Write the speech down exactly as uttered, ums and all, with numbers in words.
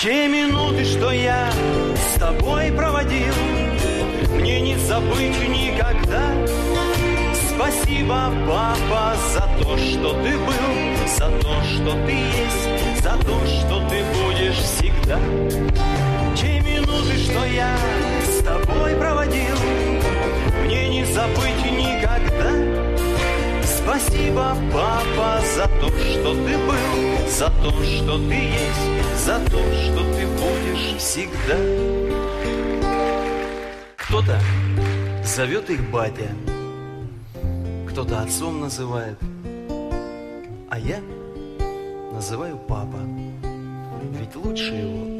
Те минуты, что я с тобой проводил, мне не забыть никогда. Спасибо, папа, за то, что ты был, за то, что ты есть, за то, что ты будешь всегда. Те минуты, что я с тобой проводил, мне не забыть никогда. Спасибо, папа, за то, что ты был, за то, что ты есть, за то, что ты будешь всегда. Кто-то зовет их батя, кто-то отцом называет, а я называю папа, ведь лучше его